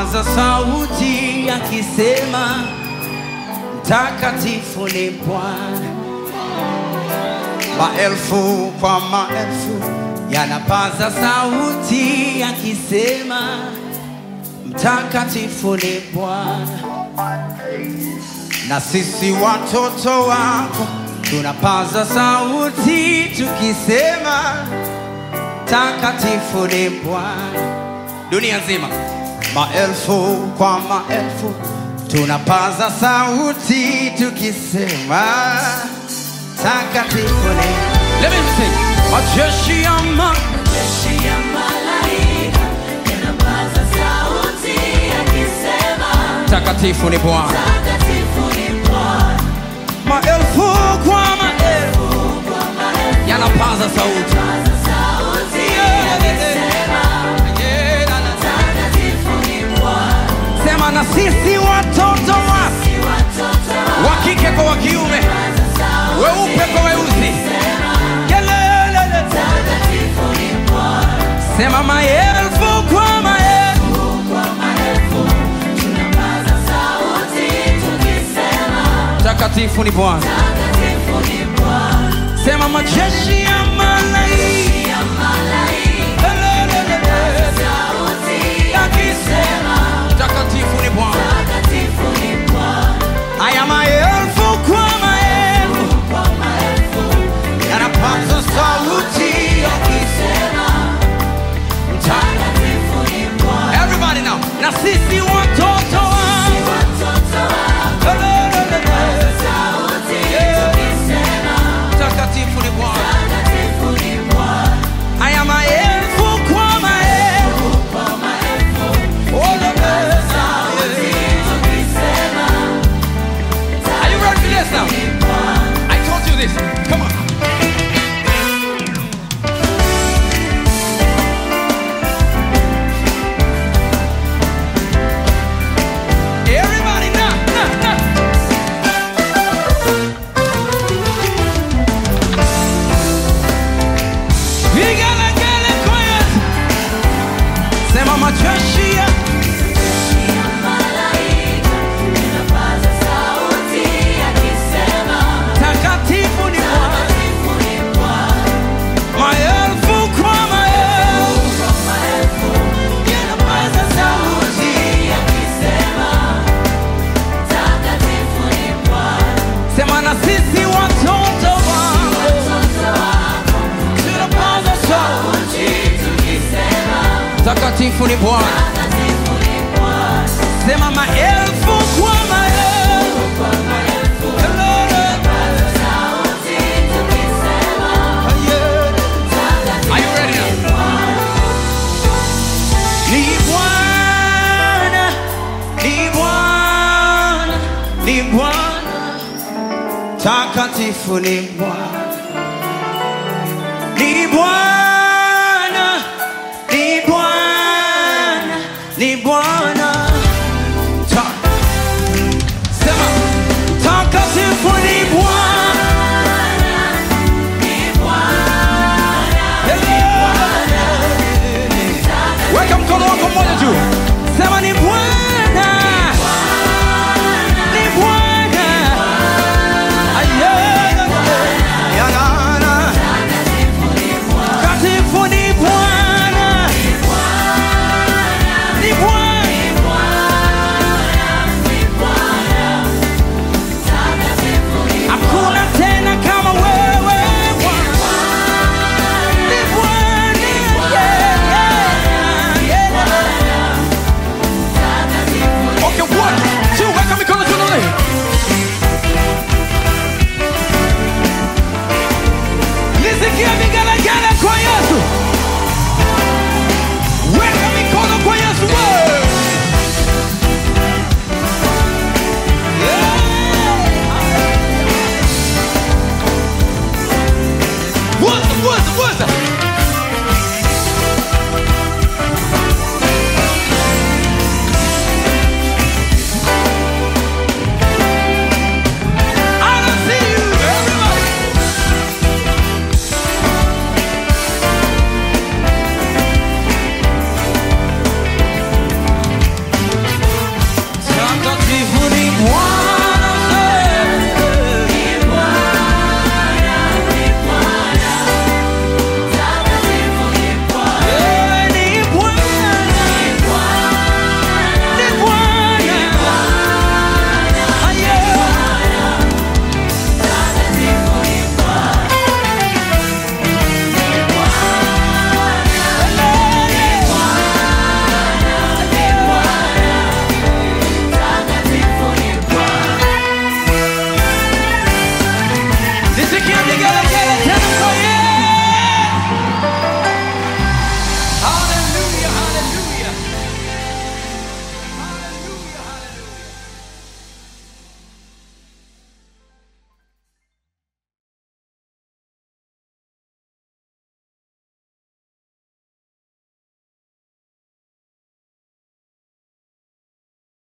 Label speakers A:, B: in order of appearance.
A: yanapaza sauti yakisema, mtakatifu ni Bwana. Maelfu kwa maelfu yanapaza sauti yakisema, mtakatifu ni Bwana. Na sisi watoto wako tunapaza sauti tukisema, mtakatifu ni Bwana. Dunia nzima, maelfu kwa maelfu tunapaza sauti tukisema, mtakatifu ni. Let me sing. Majeshi ya malaika yanapaza sauti yakisema, mtakatifu ni Bwana. Maelfu kwa maelfu yanapaza sauti sema, na sisi watoto wa kike kwa wa kiume, weupe kwa weusi, sema maelfu kwa maelfu tunapaza sauti tukisema, mtakatifu ni Bwana. Sema majeshi ya malaika yakisema, mtakatifu ni Bwana. Haya maelfu kwa maelfu yanapaza sauti yakisema, mtakatifu ni Bwana. Everybody now. Na sisi watoto wako mtakatifu ni Bwana. Haya maelfu kwa maelfu are you ready for this now? I told you this. Come on. Everybody now. Sema majeshi ya malaika yanapaza sauti yakisema, mtakatifu ni Bwana. Maelfu kwa maelfu yanapaza sauti yakisema, mtakatifu ni Bwana. Sema na sisi watoto wako tunapaza sauti tukisema, mtakatifu ni Bwana. Sema maelfu kwa maelfu are you ready now? Ni Bwana, ni Bwana, ni Bwana, mtakatifu ni Bwana. Ni Bwana,